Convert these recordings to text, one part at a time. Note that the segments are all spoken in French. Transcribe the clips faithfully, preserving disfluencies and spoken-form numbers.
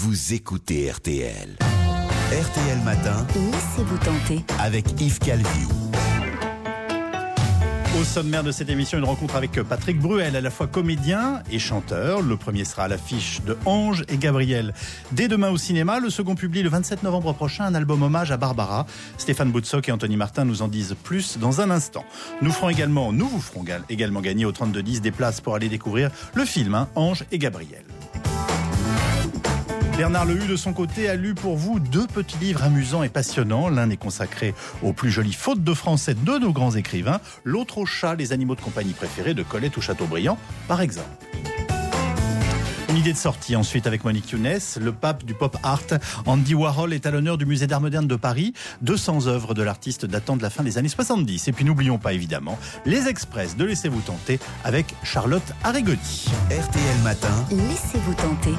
vous écoutez R T L. R T L Matin, laissez-vous tenter avec Yves Calvi. Au sommaire de cette émission, une rencontre avec Patrick Bruel, à la fois comédien et chanteur. Le premier sera à l'affiche de Ange et Gabriel dès demain au cinéma. Le second publie le vingt-sept novembre prochain un album hommage à Barbara. Stéphane Boutsock et Anthony Martin nous en disent plus dans un instant. Nous ferons également, nous vous ferons également gagner au trente-deux dix des places pour aller découvrir le film hein, Ange et Gabriel. Bernard Lehu, de son côté, a lu pour vous deux petits livres amusants et passionnants. L'un est consacré aux plus jolies fautes de français de nos grands écrivains. L'autre aux chats, les animaux de compagnie préférés de Colette ou Chateaubriand, par exemple. Une idée de sortie ensuite avec Monique Younes, le pape du pop art. Andy Warhol est à l'honneur du Musée d'Art Moderne de Paris. deux cents œuvres de l'artiste datant de la fin des années soixante-dix. Et puis n'oublions pas évidemment les Express de Laissez-vous tenter avec Charlotte Arregoni. R T L Matin, laissez-vous tenter.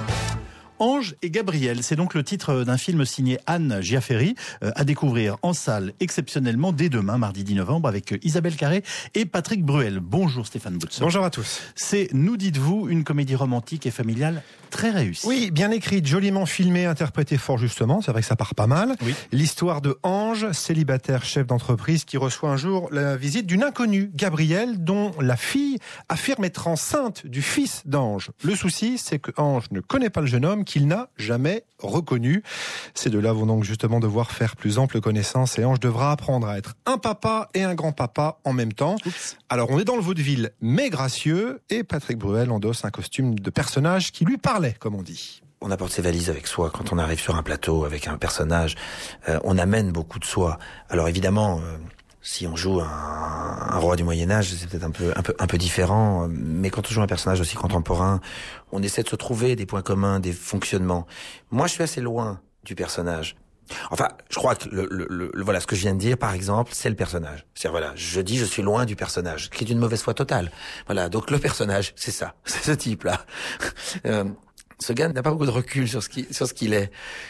Ange et Gabriel, c'est donc le titre d'un film signé Anne Giafferi, euh, à découvrir en salle exceptionnellement dès demain, mardi dix novembre, avec Isabelle Carré et Patrick Bruel. Bonjour Stéphane Boutsock. Bonjour à tous. C'est, nous dites-vous, une comédie romantique et familiale très réussie. Oui, bien écrite, joliment filmée, interprétée fort justement, c'est vrai que ça part pas mal. Oui. L'histoire de Ange, célibataire chef d'entreprise qui reçoit un jour la visite d'une inconnue, Gabrielle, dont la fille affirme être enceinte du fils d'Ange. Le souci, c'est que Ange ne connaît pas le jeune homme qu'il n'a jamais reconnu. Ces deux-là vont donc justement devoir faire plus ample connaissance et Ange devra apprendre à être un papa et un grand-papa en même temps. Oups. Alors on est dans le vaudeville, mais gracieux, et Patrick Bruel endosse un costume de personnage qui lui parlait, comme on dit. On apporte ses valises avec soi quand on arrive sur un plateau avec un personnage. Euh, on amène beaucoup de soi. Alors évidemment, euh, si on joue un, un roi du Moyen-Âge, c'est peut-être un peu, un peu, un peu différent. Mais quand on joue un personnage aussi contemporain, on essaie de se trouver des points communs, des fonctionnements. Moi, je suis assez loin du personnage. Enfin, je crois que le, le, le, voilà, ce que je viens de dire, par exemple, c'est le personnage. C'est-à-dire, voilà, je dis je suis loin du personnage, qui est une mauvaise foi totale. Voilà, donc le personnage, c'est ça, c'est ce type-là. Euh, ce gars n'a pas beaucoup de recul sur ce qui, sur ce qu'il est,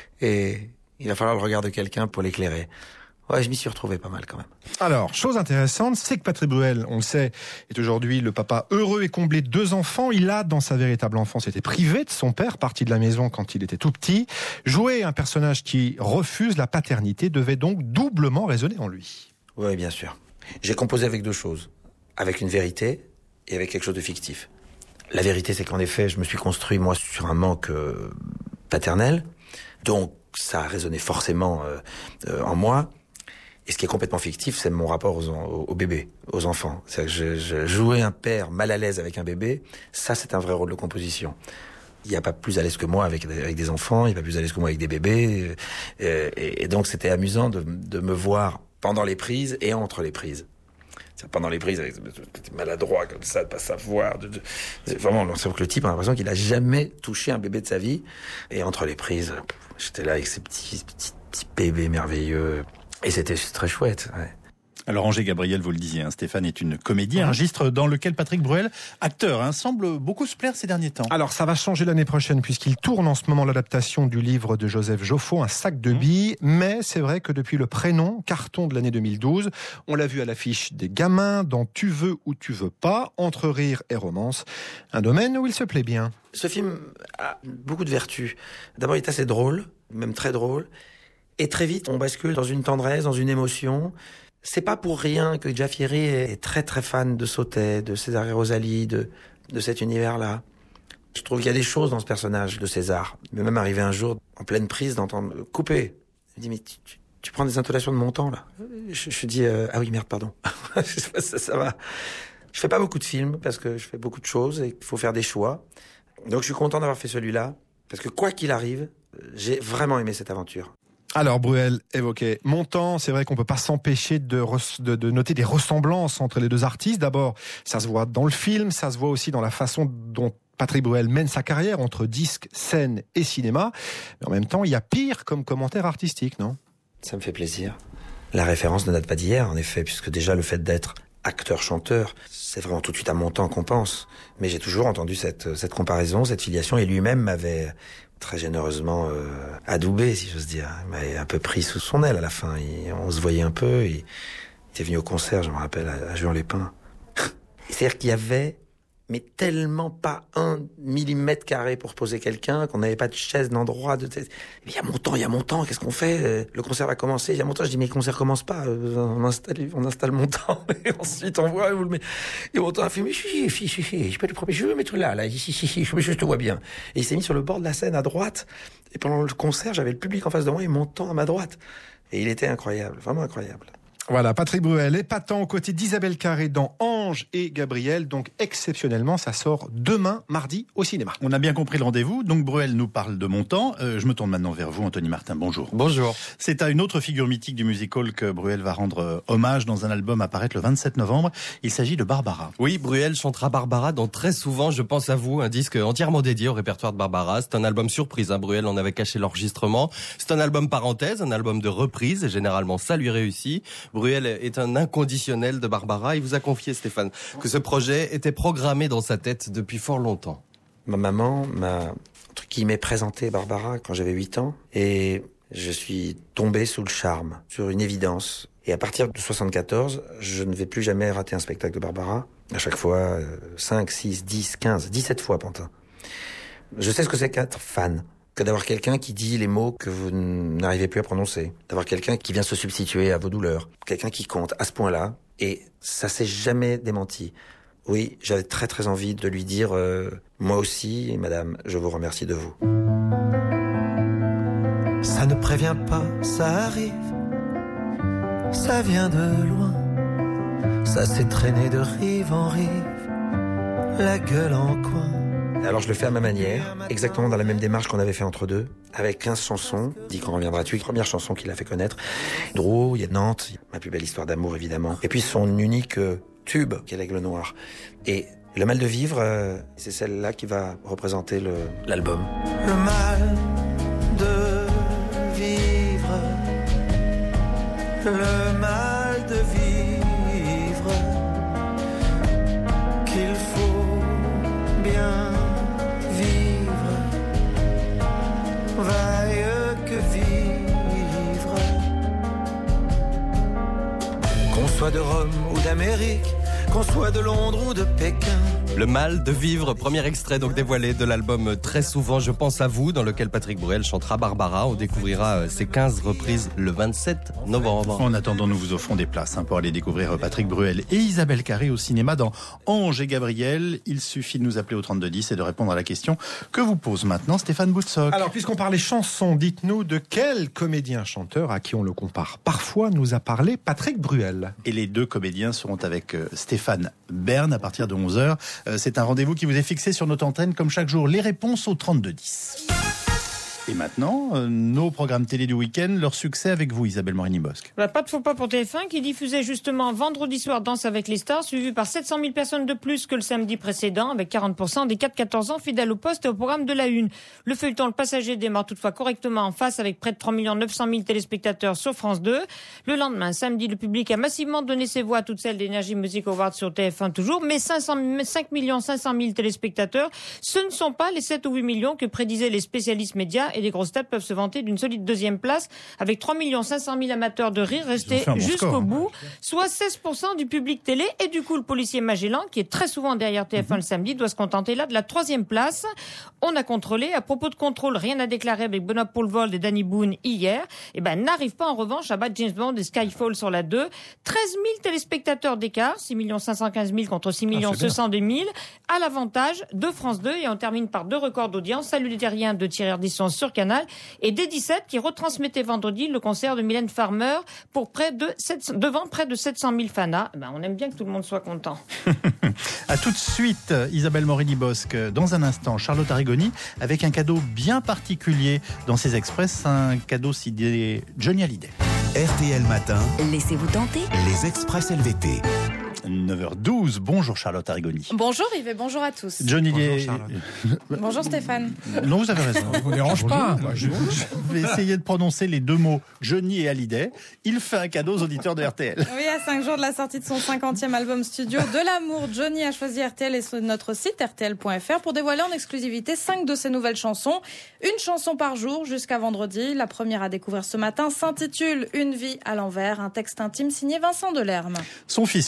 et il va falloir le regard de quelqu'un pour l'éclairer. Ouais, je m'y suis retrouvé pas mal quand même. Alors, chose intéressante, c'est que Patrick Bruel, on le sait, est aujourd'hui le papa heureux et comblé de deux enfants. Il a, dans sa véritable enfance, été privé de son père, parti de la maison quand il était tout petit. Jouer un personnage qui refuse la paternité devait donc doublement résonner en lui. Oui, bien sûr. J'ai composé avec deux choses. Avec une vérité et avec quelque chose de fictif. La vérité, c'est qu'en effet, je me suis construit, moi, sur un manque euh, paternel. Donc, ça a résonné forcément euh, euh, en moi. Et ce qui est complètement fictif, c'est mon rapport aux, aux, aux bébés, aux enfants. C'est-à-dire que je, je jouais un père mal à l'aise avec un bébé, ça c'est un vrai rôle de composition. Il n'y a pas plus à l'aise que moi avec, avec des enfants, il n'y a pas plus à l'aise que moi avec des bébés. Et, et, et donc c'était amusant de, de me voir pendant les prises et entre les prises. C'est-à-dire pendant les prises, avec maladroit comme ça, de pas savoir. De, de, de, vraiment, on sait que le type a l'impression qu'il a jamais touché un bébé de sa vie. Et entre les prises, j'étais là avec ces petits, ces petits, petits bébés merveilleux. Et c'était très chouette, ouais. Alors Ange et Gabriel, vous le disiez, hein, Stéphane est une comédie, un registre dans lequel Patrick Bruel, acteur, hein, semble beaucoup se plaire ces derniers temps. Alors ça va changer l'année prochaine puisqu'il tourne en ce moment l'adaptation du livre de Joseph Joffo, Un sac de billes, mmh. mais c'est vrai que depuis le prénom, carton de l'année deux mille douze, on l'a vu à l'affiche des Gamins, dans Tu veux ou tu veux pas, entre rire et romance, un domaine où il se plaît bien. Ce film a beaucoup de vertus. D'abord, il est assez drôle, même très drôle. Et très vite, on bascule dans une tendresse, dans une émotion. C'est pas pour rien que Giafferi est très très fan de Sautet, de César et Rosalie, de, de cet univers-là. Je trouve qu'il y a des choses dans ce personnage de César. Il m'est même arrivé un jour, en pleine prise, d'entendre « couper ». Il me dit « mais tu, tu, tu prends des intonations de mon temps, là ?» Je, je dis euh, « ah oui, merde, pardon. » ça, ça va. Je fais pas beaucoup de films, parce que je fais beaucoup de choses et qu'il faut faire des choix. Donc je suis content d'avoir fait celui-là, parce que quoi qu'il arrive, j'ai vraiment aimé cette aventure. Alors Bruel évoquait Montand, c'est vrai qu'on peut pas s'empêcher de, re- de, de noter des ressemblances entre les deux artistes. D'abord, ça se voit dans le film, ça se voit aussi dans la façon dont Patrick Bruel mène sa carrière entre disque, scène et cinéma. Mais en même temps, il y a pire comme commentaire artistique, non ? Ça me fait plaisir. La référence ne date pas d'hier, en effet, puisque déjà le fait d'être acteur-chanteur, c'est vraiment tout de suite à Montand qu'on pense. Mais j'ai toujours entendu cette, cette comparaison, cette filiation, et lui-même m'avait très généreusement euh, adoubé, si j'ose dire. Il m'avait un peu pris sous son aile à la fin. Il, on se voyait un peu. Il était venu au concert, je me rappelle, à, à Juan-les-Pins. C'est-à-dire qu'il y avait mais tellement pas un millimètre carré pour poser quelqu'un, qu'on n'avait pas de chaise d'endroit. De... Il y a mon temps, il y a mon temps, qu'est-ce qu'on fait? Le concert va commencer, il y a mon temps. Je dis, mais le concert commence pas, on installe, on installe mon temps, et ensuite on voit, vous le met. Et mon temps a fait, mais si, si, si, si, je peux le premier, je veux mettre là, là, si, si, si, je, je te vois bien. Et il s'est mis sur le bord de la scène à droite, et pendant le concert, j'avais le public en face de moi et mon temps à ma droite. Et il était incroyable, vraiment incroyable. Voilà, Patrick Bruel, épatant aux côtés d'Isabelle Carré dans Ange et Gabriel. Donc, exceptionnellement, ça sort demain, mardi, au cinéma. On a bien compris le rendez-vous. Donc, Bruel nous parle de mon temps. Euh, je me tourne maintenant vers vous, Anthony Martin. Bonjour. Bonjour. C'est à une autre figure mythique du musical que Bruel va rendre euh, hommage dans un album à paraître le vingt-sept novembre. Il s'agit de Barbara. Oui, Bruel chantera Barbara dans Très souvent, je pense à vous, un disque entièrement dédié au répertoire de Barbara. C'est un album surprise, hein. Bruel en avait caché l'enregistrement. C'est un album parenthèse, un album de reprise, et généralement ça lui réussit. Bruel est un inconditionnel de Barbara. Il vous a confié, Stéphane, que ce projet était programmé dans sa tête depuis fort longtemps. Ma maman m'a, entre guillemets, présenté Barbara quand j'avais huit ans, et je suis tombé sous le charme, sur une évidence. Et à partir de soixante-quatorze, je ne vais plus jamais rater un spectacle de Barbara. À chaque fois, cinq, six, dix, quinze, dix-sept fois, Pantin. Je sais ce que c'est qu'être fan. Que d'avoir quelqu'un qui dit les mots que vous n'arrivez plus à prononcer. D'avoir quelqu'un qui vient se substituer à vos douleurs. Quelqu'un qui compte à ce point-là. Et ça s'est jamais démenti. Oui, j'avais très très envie de lui dire euh, moi aussi, madame, je vous remercie de vous. Ça ne prévient pas, ça arrive. Ça vient de loin. Ça s'est traîné de rive en rive. La gueule en coin. Alors je le fais à ma manière, exactement dans la même démarche qu'on avait fait entre deux, avec quinze chansons, dit qu'on reviendra-tu, première chanson qu'il a fait connaître. Drou, il y a Nantes, ma plus belle histoire d'amour évidemment, et puis son unique euh, tube, qui est l'Aigle Noir. Et Le Mal de Vivre, euh, c'est celle-là qui va représenter le, l'album. Le mal de vivre, le mal de vivre, qu'il faut bien vaille que vivre. Qu'on soit de Rome ou d'Amérique, qu'on soit de Londres ou de Pékin. Le mal de vivre, premier extrait donc dévoilé de l'album Très souvent, je pense à vous, dans lequel Patrick Bruel chantera Barbara. On découvrira ses quinze reprises le vingt-sept novembre. En attendant, nous vous offrons des places hein, pour aller découvrir Patrick Bruel et Isabelle Carré au cinéma dans Ange et Gabriel. Il suffit de nous appeler au trente-deux dix et de répondre à la question que vous pose maintenant Stéphane Boutsock. Alors, puisqu'on parlait chansons, dites-nous de quel comédien-chanteur à qui on le compare parfois nous a parlé Patrick Bruel. Et les deux comédiens seront avec Stéphane Bern à partir de onze heures. C'est un rendez-vous qui vous est fixé sur notre antenne comme chaque jour. Les réponses au trente-deux dix. Et maintenant, euh, nos programmes télé du week-end, leur succès avec vous, Isabelle Morini-Bosque. Bah, pas de faux pas pour T F un qui diffusait justement vendredi soir Danse avec les stars, suivi par sept cent mille personnes de plus que le samedi précédent, avec quarante pour cent des quatre quatorze ans fidèles au poste et au programme de la une. Le feuilleton Le Passager démarre toutefois correctement en face avec près de trois millions neuf cent mille téléspectateurs sur France deux. Le lendemain, samedi, le public a massivement donné ses voix à toutes celles d'Energy Music Awards sur T F un toujours, mais cinq millions cinq cent mille téléspectateurs, ce ne sont pas les sept ou huit millions que prédisaient les spécialistes médias, et les grosses têtes peuvent se vanter d'une solide deuxième place avec trois millions cinq cent mille amateurs de rire restés bon jusqu'au score, bout, hein. Soit seize pour cent du public télé. Et du coup, le policier Magellan, qui est très souvent derrière T F un mm-hmm. le samedi, doit se contenter là de la troisième place. On a contrôlé. À propos de contrôle, rien à déclarer avec Benoît Poelvoorde et Danny Boone hier. Et ben, n'arrive pas en revanche à battre James Bond et Skyfall sur la deux. treize mille téléspectateurs d'écart, six millions cinq cent quinze mille contre six millions deux cent deux mille, à l'avantage de France deux. Et on termine par deux records d'audience. Salut les terriens de Thierry Ardisson sur Canal. Et D dix-sept qui retransmettait vendredi le concert de Mylène Farmer pour près de sept cents, devant près de sept cent mille fanas. Ben, on aime bien que tout le monde soit content. À tout de suite, Isabelle Morini-Bosque. Dans un instant, Charlotte Arrigoni avec un cadeau bien particulier dans ses Express, un cadeau signé Johnny Hallyday. R T L Matin. Laissez-vous tenter. Les Express L V T. neuf heures douze. Bonjour Charlotte Arrigoni. Bonjour Yves et bonjour à tous. Johnny Bonjour, bonjour Stéphane. Non, vous avez raison. Ne vous dérange pas. Je, je vais essayer de prononcer les deux mots Johnny et Hallyday. Il fait un cadeau aux auditeurs de R T L. Oui, à cinq jours de la sortie de son cinquantième album studio De l'amour, Johnny a choisi R T L et sur notre site R T L point F R pour dévoiler en exclusivité cinq de ses nouvelles chansons. Une chanson par jour jusqu'à vendredi. La première à découvrir ce matin s'intitule Une vie à l'envers, un texte intime signé Vincent Delerme. Son fils, lui, sera bien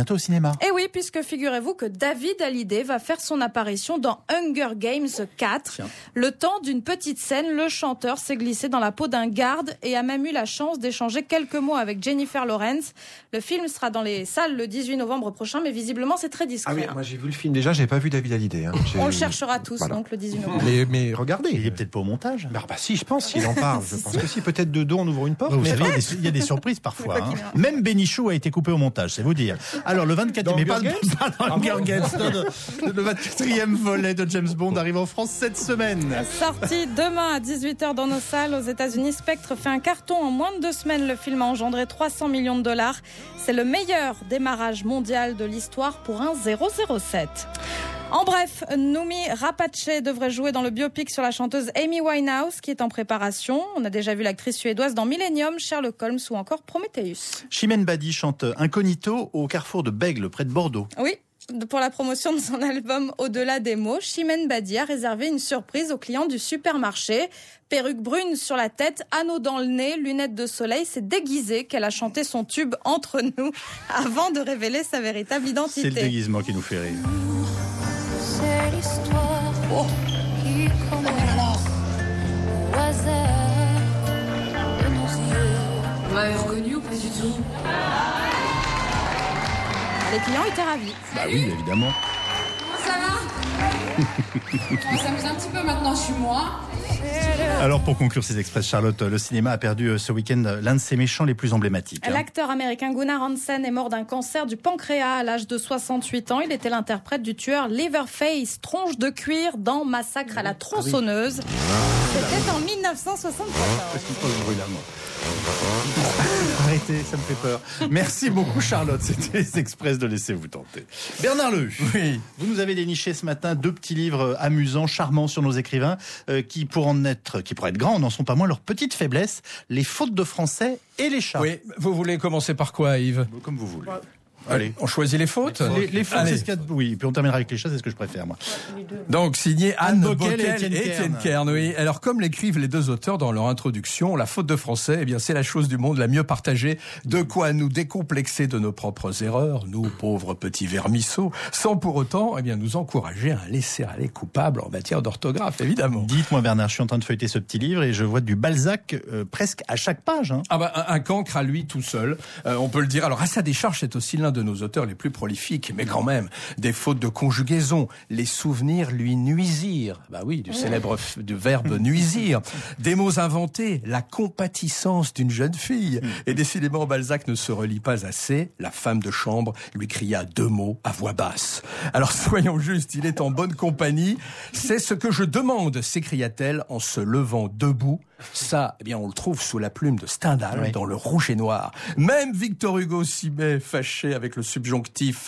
bientôt au cinéma. Et oui, puisque figurez-vous que David Hallyday va faire son apparition dans Hunger Games quatre. Tiens. Le temps d'une petite scène, le chanteur s'est glissé dans la peau d'un garde et a même eu la chance d'échanger quelques mots avec Jennifer Lawrence. Le film sera dans les salles le dix-huit novembre prochain, mais visiblement c'est très discret. Ah oui, hein. moi j'ai vu le film déjà, j'ai pas vu David Hallyday. Hein. On le cherchera tous voilà. donc le dix-huit novembre. Mais, mais regardez, il est peut-être pas au montage. Bah, bah si, je pense qu'il en parle. Je pense que si, peut-être de dos on ouvre une porte. Ouais, vous mais savez, il y a des, il y a des surprises parfois. Hein. Même Bénichou a été coupé au montage, c'est vous dire. Alors le vingt-quatre, mais pas, pas dans Hunger Games. Le vingt-quatrième volet de James Bond arrive en France cette semaine. Sorti demain à dix-huit heures dans nos salles aux États-Unis. Spectre fait un carton en moins de deux semaines. Le film a engendré trois cents millions de dollars. C'est le meilleur démarrage mondial de l'histoire pour un zéro zéro sept. En bref, Noomi Rapace devrait jouer dans le biopic sur la chanteuse Amy Winehouse qui est en préparation. On a déjà vu l'actrice suédoise dans Millennium, Sherlock Holmes ou encore Prometheus. Chimène Badi chante Incognito au carrefour de Bègle, près de Bordeaux. Oui. Pour la promotion de son album Au-delà des mots, Chimène Badi a réservé une surprise aux clients du supermarché. Perruque brune sur la tête, anneau dans le nez, lunettes de soleil, c'est déguisé qu'elle a chanté son tube Entre nous avant de révéler sa véritable identité. C'est le déguisement qui nous fait rire. C'est l'histoire oh. qui commence alors au hasard de nos yeux. Vous m'avez reconnu ou pas du tout? Les clients étaient ravis. Bah oui, évidemment. Comment ça va? On s'amuse un petit peu maintenant, je suis moi. Alors pour conclure ces express, Charlotte, le cinéma a perdu ce week-end l'un de ses méchants les plus emblématiques. Hein. L'acteur américain Gunnar Hansen est mort d'un cancer du pancréas à l'âge de soixante-huit ans. Il était l'interprète du tueur Leatherface, tronche de cuir dans Massacre à la tronçonneuse. Ah oui. C'était en mille neuf cent soixante-quatorze. Parce qu'il faut le bruit là, moi. Arrêtez, ça me fait peur. Merci beaucoup Charlotte, c'était les express de Laissez-vous tenter. Bernard Lehu, oui. Vous nous avez déniché ce matin deux petits livres amusants, charmants sur nos écrivains euh, qui, pour en être, qui pour être grands, n'en sont pas moins leur petite faiblesse, les fautes de français et les chats. Oui, vous voulez commencer par quoi Yves? Comme vous voulez. Ouais. Allez, on choisit les fautes. Les, les fautes, c'est ce qu'il y a de... Oui, puis on terminera avec les chats, c'est ce que je préfère, moi. Donc, signé Anne, Anne Bocquel et Étienne, Étienne Kern. Oui. Alors, comme l'écrivent les deux auteurs dans leur introduction, la faute de français, eh bien, c'est la chose du monde la mieux partagée. De quoi nous décomplexer de nos propres erreurs, nous, pauvres petits vermisseaux, sans pour autant, eh bien, nous encourager à un laisser-aller coupable en matière d'orthographe, évidemment. Dites-moi, Bernard, je suis en train de feuilleter ce petit livre et je vois du Balzac euh, presque à chaque page. Hein. Ah bah, un, un cancre à lui tout seul, euh, on peut le dire. Alors, à sa décharge, c'est aussi l'un de nos auteurs les plus prolifique, mais quand même, des fautes de conjugaison, les souvenirs lui nuisirent. Bah oui, du célèbre f- du verbe nuisir. Des mots inventés, la compatissance d'une jeune fille. Et décidément, Balzac ne se relie pas assez. La femme de chambre lui cria deux mots à voix basse. Alors soyons justes, il est en bonne compagnie. C'est ce que je demande, s'écria-t-elle en se levant debout. Ça, eh bien, on le trouve sous la plume de Stendhal, oui. Dans Le Rouge et Noir. Même Victor Hugo s'y met, fâché avec le subjonctif.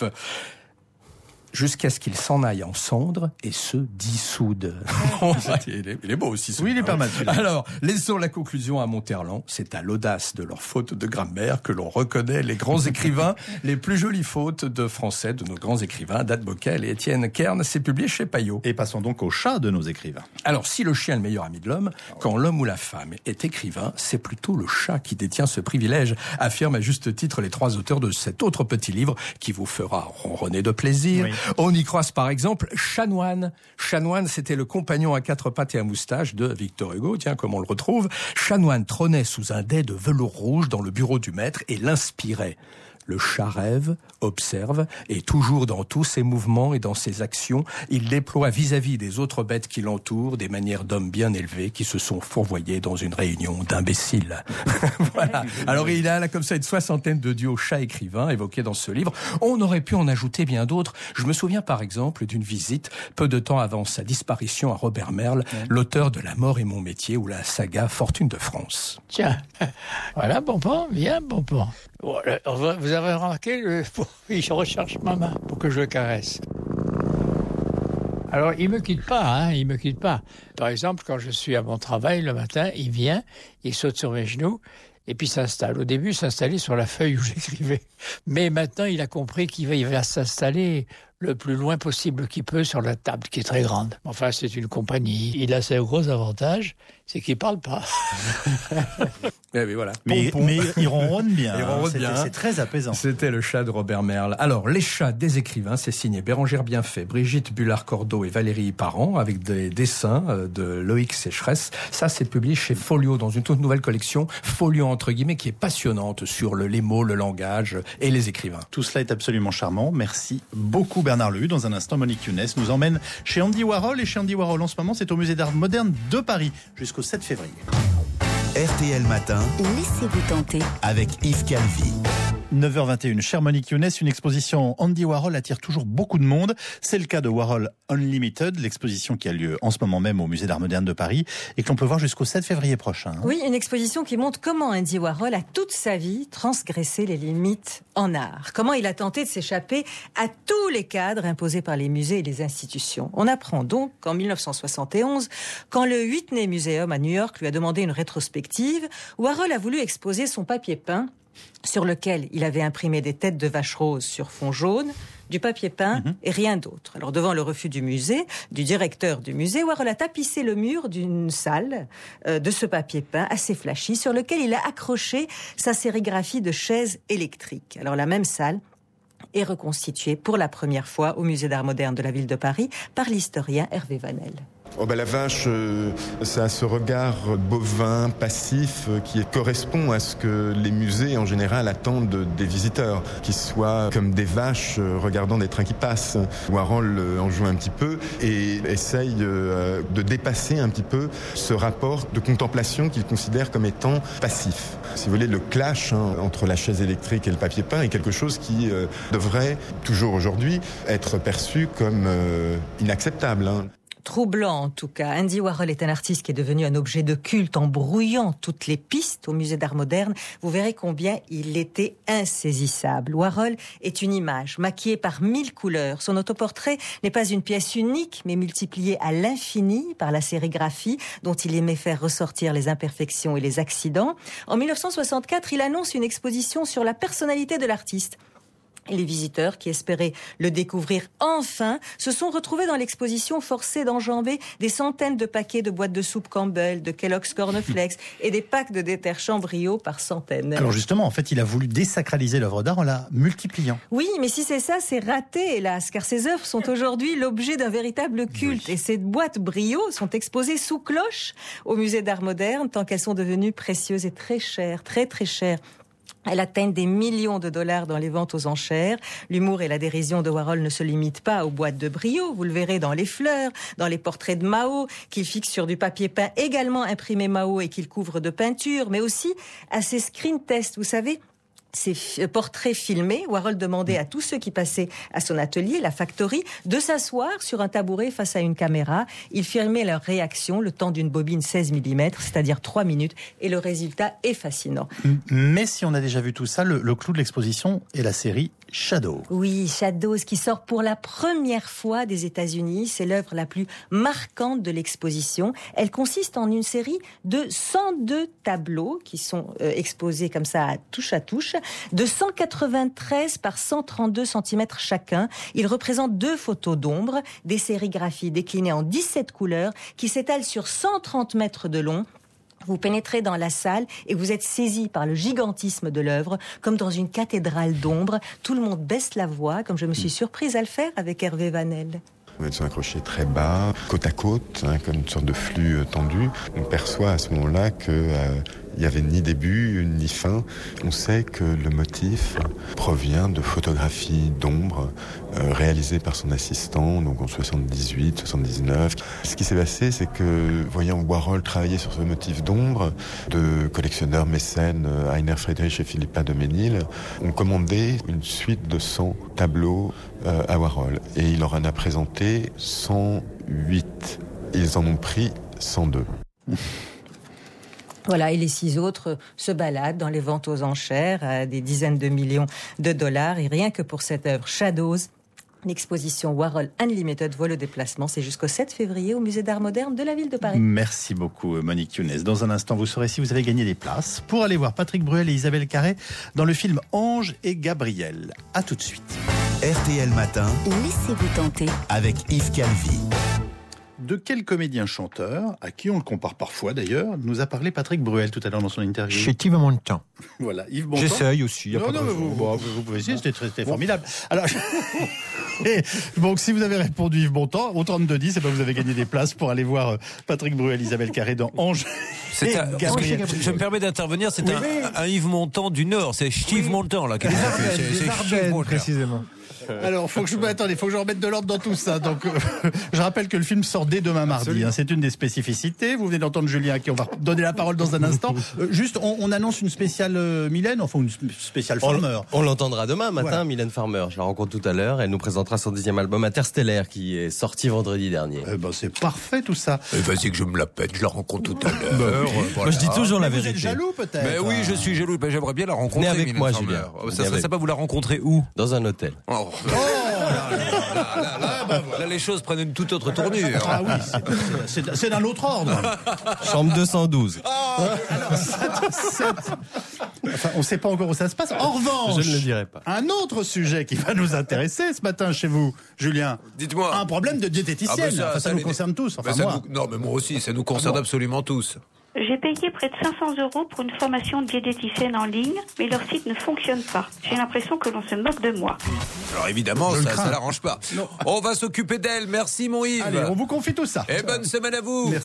Jusqu'à ce qu'il s'en aille en cendres et se dissoude. il, est, il est beau aussi. Oui, il est pas mal. Alors, laissons la conclusion à Monterland. C'est à l'audace de leurs fautes de grammaire que l'on reconnaît les grands écrivains. Les plus jolies fautes de français de nos grands écrivains, Anne Bocquel et Étienne Kern. C'est publié chez Payot. Et passons donc au chat de nos écrivains. Alors, si le chien est le meilleur ami de l'homme, quand l'homme ou la femme est écrivain, c'est plutôt le chat qui détient ce privilège, affirment à juste titre les trois auteurs de cet autre petit livre qui vous fera ronronner de plaisir. Oui. On y croise par exemple Chanoine. Chanoine, c'était le compagnon à quatre pattes et à moustache de Victor Hugo, tiens, comme on le retrouve. Chanoine trônait sous un dais de velours rouge dans le bureau du maître et l'inspirait. Le chat rêve, observe, et toujours dans tous ses mouvements et dans ses actions, il déploie vis-à-vis des autres bêtes qui l'entourent des manières d'hommes bien élevés qui se sont fourvoyés dans une réunion d'imbéciles. Voilà. Alors il a là comme ça une soixantaine de duos chats écrivains évoqués dans ce livre. On aurait pu en ajouter bien d'autres. Je me souviens par exemple d'une visite peu de temps avant sa disparition à Robert Merle, ouais. L'auteur de La mort est mon métier ou la saga Fortune de France. Tiens, voilà Bonbon, viens Bonbon. Vous avez remarqué, le... je recherche ma main pour que je le caresse. Alors, il me quitte pas, hein, il me quitte pas. Par exemple, quand je suis à mon travail le matin, il vient, il saute sur mes genoux et puis s'installe. Au début, il s'installait sur la feuille où j'écrivais. Mais maintenant, il a compris qu'il va, il va s'installer le plus loin possible qu'il peut sur la table, qui est très grande. Enfin, c'est une compagnie. Il a ce gros avantage, c'est qu'il parle pas. Eh oui, voilà. Mais, Pompon. mais il ronronne bien. Il ronronne C'était- bien. C'est très apaisant. C'était le chat de Robert Merle. Alors, les chats des écrivains, c'est signé Bérangère Bienfait, Brigitte Bullard-Cordeau et Valérie Parent, avec des dessins euh, de Loïc Sécheresse. Ça, c'est publié chez Folio, dans une toute nouvelle collection, Folio entre guillemets, qui est passionnante sur le, les mots, le langage et les écrivains. Tout cela est absolument charmant. Merci beaucoup Bernard Lehu. Dans un instant, Monique Younes nous emmène chez Andy Warhol. Et chez Andy Warhol, en ce moment, c'est au Musée d'Art Moderne de Paris jusqu'au sept février. R T L Matin Laissez-vous tenter. avec Yves Calvi. neuf heures vingt et une, chère Monique Younes, une exposition Andy Warhol attire toujours beaucoup de monde. C'est le cas de Warhol Unlimited, l'exposition qui a lieu en ce moment même au Musée d'Art Moderne de Paris et que l'on peut voir jusqu'au sept février prochain. Oui, une exposition qui montre comment Andy Warhol a toute sa vie transgressé les limites en art. Comment il a tenté de s'échapper à tous les cadres imposés par les musées et les institutions. On apprend donc qu'en mille neuf cent soixante et onze, quand le Whitney Museum à New York lui a demandé une rétrospective, Warhol a voulu exposer son papier peint sur lequel il avait imprimé des têtes de vaches roses sur fond jaune, du papier peint mmh. et rien d'autre. Alors devant le refus du musée, du directeur du musée, Warhol a tapissé le mur d'une salle euh, de ce papier peint assez flashy sur lequel il a accroché sa sérigraphie de chaises électriques. Alors la même salle est reconstituée pour la première fois au Musée d'Art Moderne de la ville de Paris par l'historien Hervé Vanel. Oh ben la vache, euh, ça a ce regard bovin, passif, euh, qui correspond à ce que les musées en général attendent des visiteurs, qu'ils soient comme des vaches euh, regardant des trains qui passent. Warhol euh, en joue un petit peu et essaye euh, de dépasser un petit peu ce rapport de contemplation qu'il considère comme étant passif. Si vous voulez, le clash hein, entre la chaise électrique et le papier peint est quelque chose qui euh, devrait, toujours aujourd'hui, être perçu comme euh, inacceptable. Hein. Troublant en tout cas. Andy Warhol est un artiste qui est devenu un objet de culte en brouillant toutes les pistes au Musée d'Art Moderne. Vous verrez combien il était insaisissable. Warhol est une image maquillée par mille couleurs. Son autoportrait n'est pas une pièce unique, mais multipliée à l'infini par la sérigraphie dont il aimait faire ressortir les imperfections et les accidents. En mille neuf cent soixante-quatre, il annonce une exposition sur la personnalité de l'artiste. Et les visiteurs qui espéraient le découvrir enfin se sont retrouvés dans l'exposition forcés d'enjamber des centaines de paquets de boîtes de soupe Campbell, de Kellogg's Cornflakes et des packs de détergents Brio par centaines. Alors justement, en fait, il a voulu désacraliser l'œuvre d'art en la multipliant. Oui, mais si c'est ça, c'est raté, hélas, car ces œuvres sont aujourd'hui l'objet d'un véritable culte. Oui. Et ces boîtes Brio sont exposées sous cloche au Musée d'Art Moderne, tant qu'elles sont devenues précieuses et très chères, très très chères. Elles atteignent des millions de dollars dans les ventes aux enchères. L'humour et la dérision de Warhol ne se limitent pas aux boîtes de Brio. Vous le verrez dans les fleurs, dans les portraits de Mao, qu'il fixe sur du papier peint également imprimé Mao et qu'il couvre de peinture, mais aussi à ses screen tests, vous savez, ces portraits filmés. Warhol demandait à tous ceux qui passaient à son atelier, la Factory, de s'asseoir sur un tabouret face à une caméra. Il filmait leur réaction le temps d'une bobine seize millimètres, c'est-à-dire trois minutes, et le résultat est fascinant. Mais si on a déjà vu tout ça, le, le clou de l'exposition est la série Shadow. Oui, Shadows, qui sort pour la première fois des États-Unis. C'est l'œuvre la plus marquante de l'exposition. Elle consiste en une série de cent deux tableaux qui sont euh, exposés comme ça, à touche à touche, de cent quatre-vingt-treize par cent trente-deux centimètres chacun. Ils représentent deux photos d'ombre, des sérigraphies déclinées en dix-sept couleurs qui s'étalent sur cent trente mètres de long. Vous pénétrez dans la salle et vous êtes saisi par le gigantisme de l'œuvre, comme dans une cathédrale d'ombre. Tout le monde baisse la voix, comme je me suis surprise à le faire avec Hervé Vanel. Elles sont accrochées très bas, côte à côte, hein, comme une sorte de flux tendu. On perçoit à ce moment-là que euh, il n'y avait ni début ni fin. On sait que le motif provient de photographies d'ombre euh, réalisées par son assistant, donc en soixante-dix-huit, soixante-dix-neuf. Ce qui s'est passé, c'est que, voyant Warhol travailler sur ce motif d'ombre, de collectionneurs mécènes Heiner Friedrich et Philippa de Ménil ont commandé une suite de cent tableaux euh, à Warhol. Et il leur en a présenté cent huit. Ils en ont pris cent deux. Voilà, et les six autres se baladent dans les ventes aux enchères à des dizaines de millions de dollars. Et rien que pour cette œuvre Shadows, l'exposition Warhol Unlimited voit le déplacement. C'est jusqu'au sept février au Musée d'Art Moderne de la ville de Paris. Merci beaucoup Monique Younes. Dans un instant, vous saurez si vous avez gagné des places pour aller voir Patrick Bruel et Isabelle Carré dans le film Ange et Gabriel. À tout de suite. R T L Matin. Laissez-vous tenter. Avec Yves Calvi. De quel comédien chanteur, à qui on le compare parfois d'ailleurs, nous a parlé Patrick Bruel tout à l'heure dans son interview? Chez Yves Montand. Voilà, Yves Montand. J'essaye aussi. Non, non, vous, vous, vous pouvez essayer, c'était, c'était formidable. Alors, et, donc, si vous avez répondu Yves Montand, au trente-deux dix, et ben vous avez gagné des places pour aller voir euh, Patrick Bruel, Isabelle Carré dans Ange. C'est un, Gabriel. je, je me permets d'intervenir, c'est Oui, un, oui. un Yves Montand du Nord, c'est Steve Oui. Montand là. Qui Les a Ardennes, fait, c'est- les c'est Ardennes, Steve Montand. précisément. Alors, faut que je attendez, faut que je remette de l'ordre dans tout ça. Donc, euh, je rappelle que le film sort dès demain mardi. Hein, c'est une des spécificités. Vous venez d'entendre Julien à qui on va donner la parole dans un instant. Euh, juste, on, on annonce une spéciale euh, Mylène, enfin une spéciale On, Farmer. on l'entendra demain matin, Voilà. Mylène Farmer. Je la rencontre tout à l'heure. Elle nous présentera son dixième album Interstellaire qui est sorti vendredi dernier. Eh ben, c'est parfait tout ça. Eh, Vas-y que je me la pète, je la rencontre tout à l'heure. Bah oui. euh, voilà. Moi, je dis toujours la Mais vous vérité. êtes jaloux peut-être. Mais oui, je suis jaloux. Ben, j'aimerais bien la rencontrer. Venez avec Mylène moi, Farmer. Julien. Ça Venez serait avec. sympa, vous la rencontrez où? Dans un hôtel. Oh, là, là, là, là, les choses prennent une toute autre tournure. Ah oui, c'est, c'est, c'est d'un autre ordre. Chambre deux cent douze. Alors, sept, sept. Enfin, on ne sait pas encore où ça se passe. En revanche, Je ne le dirai pas. un autre sujet qui va nous intéresser ce matin chez vous, Julien. Dites-moi. Un problème de diététicienne. Ah, ben ça, Enfin, ça, ça, nous les- concerne tous. Enfin, Ben, ça moi. nous- Non, mais moi aussi, ça nous concerne bon absolument tous. J'ai payé près de cinq cents euros pour une formation de diététicienne en ligne, mais leur site ne fonctionne pas. J'ai l'impression que l'on se moque de moi. Alors évidemment, Je le ça, crains. ça l'arrange pas. On va s'occuper d'elle. Merci mon Yves. Allez, on vous confie tout ça. Et bonne semaine à vous. Merci.